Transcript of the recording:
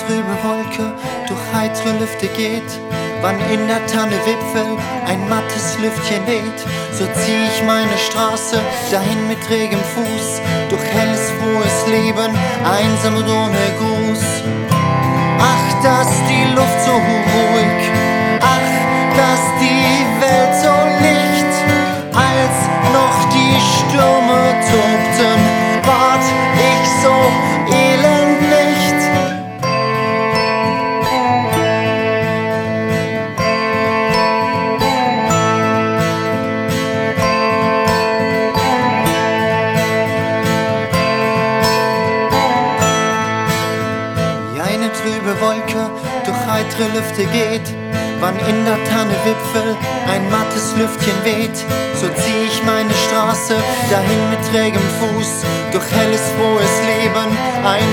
trübe Wolke durch heitere Lüfte geht, wann in der Tanne Wipfel ein mattes Lüftchen weht, so zieh ich meine Straße dahin mit trägem Fuß, durch helles, frohes Leben, einsam und ohne Gruß. Ach, dass die Luft so ruhig, ach, dass die Welt so licht, als noch die Stürme tobten, ward ich so elend nicht. Wie eine trübe Wolke durch heitere Lüfte geht, wann in der Tanne Wipfel ein mattes Lüftchen weht, so zieh ich meine Straße dahin mit trägem Fuß, durch helles, frohes Leben,